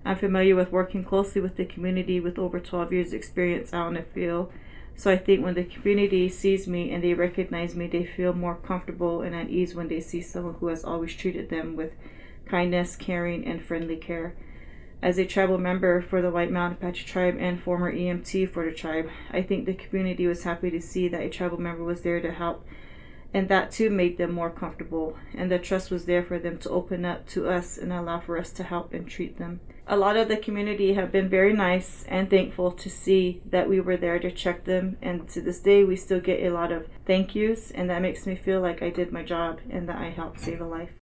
I'm familiar with working closely with the community with over 12 years experience out in the field. So I think when the community sees me and they recognize me, they feel more comfortable and at ease when they see someone who has always treated them with kindness, caring, and friendly care. As a tribal member for the White Mountain Apache tribe and former EMT for the tribe, I think the community was happy to see that a tribal member was there to help, and that too made them more comfortable, and the trust was there for them to open up to us and allow for us to help and treat them. A lot of the community have been very nice and thankful to see that we were there to check them, and to this day we still get a lot of thank yous, and that makes me feel like I did my job and that I helped save a life.